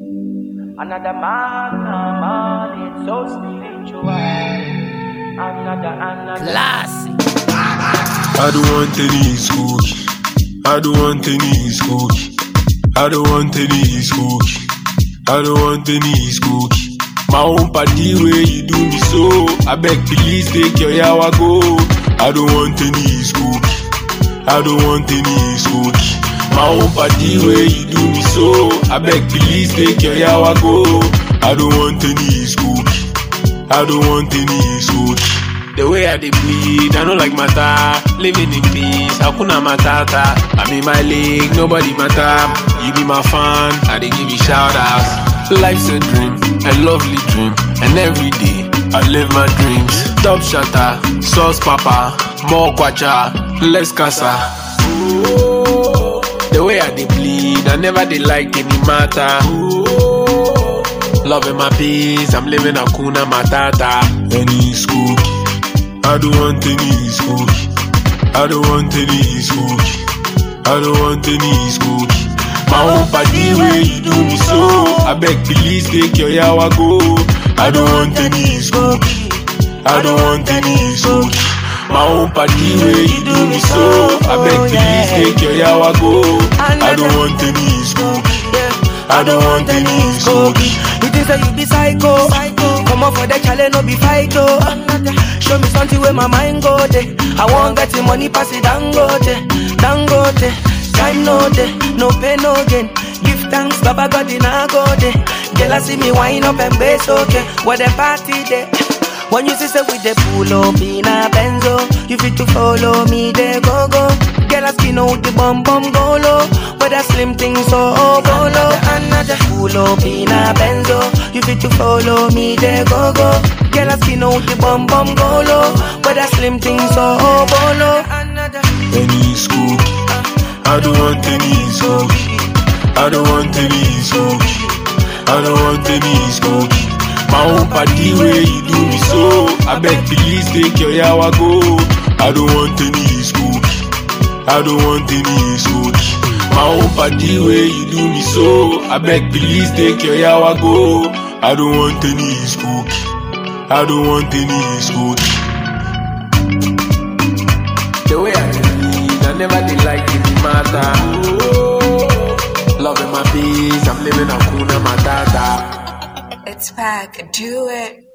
Another man, it's so spiritual. Another Classic. I don't want any cookie. I don't want any cookie. I don't want any cookie. I don't want any cookie. My own party where you do me so. I beg please take your yawa go. I don't want any cookie. I don't want any cookie. My own party where you do me so. I beg please take your yawa go. I don't want any cookie. I don't want any cookie. The way I dey bleed, I don't like matter. Living in peace, hakuna matata. I'm in my league, nobody matter. You be my fan, I dey give you shout outs. Life's a dream, a lovely dream, and every day I live my dreams. Top shatter, sauce papa, more kwacha, less casa. The way I dey bleed, I never dey like any matter. Loving my peace, I'm living hakuna matata. Any cookie. I don't want any cookie. I don't want any cookie. I don't want any cookie. My own party where you do me so. I beg please take your yawa go. I don't want any cookie. I don't want any cookie. My own party where you do me so. I beg please take your yawa go. I don't want any cookie. I don't want any cookie. You think that you be psycho? Come on for the challenge, no be fight oh. Show me something where my mind go there. I want get the money, pass it dangote. Time no day, no pain, no gain. Give thanks, Baba God in a go day. Girl, I see me wind up and bass, okay. What the party day? When you see say with the pull up in a benzo, you fit to follow me, they go. Girl, I skin out the bum go low. With a slim thing so bolo. Another pull up in a benzo, you fit to follow me, they go. Girl, I skin out the bum go low. With a slim thing so bolo. Any cookie. I don't want any cookie. I don't want any cookie. I don't want any cookie. My own party where you do me so. I beg please take your yawa go. I don't want any cookie. I don't want any cookie. My own party where you do me so. I beg please take your yawa go. I don't want any cookie. I don't want any cookie. The way I believe, I never did like any matter. Loving my peace, I'm living hakuna matata. It's back, do it.